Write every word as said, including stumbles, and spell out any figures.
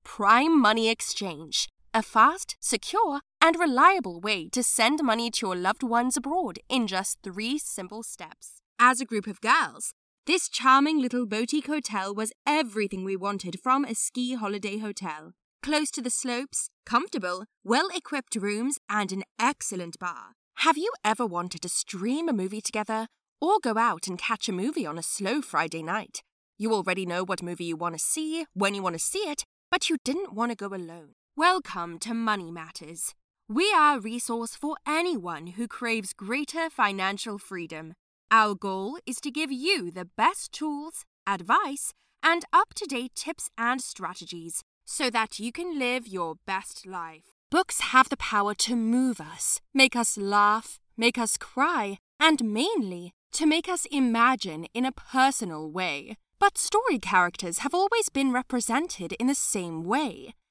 Prime Money Exchange, a fast, secure, and reliable way to send money to your loved ones abroad in just three simple steps. As a group of girls, this charming little boutique hotel was everything we wanted from a ski holiday hotel. Close to the slopes, comfortable, well-equipped rooms, and an excellent bar. Have you ever wanted to stream a movie together or go out and catch a movie on a slow Friday night? You already know what movie you want to see, when you want to see it, but you didn't want to go alone. Welcome to Money Matters. We are a resource for anyone who craves greater financial freedom. Our goal is to give you the best tools, advice, and up-to-date tips and strategies so that you can live your best life. Books have the power to move us, make us laugh, make us cry, and mainly to make us imagine in a personal way. But story characters have always been represented in the same way.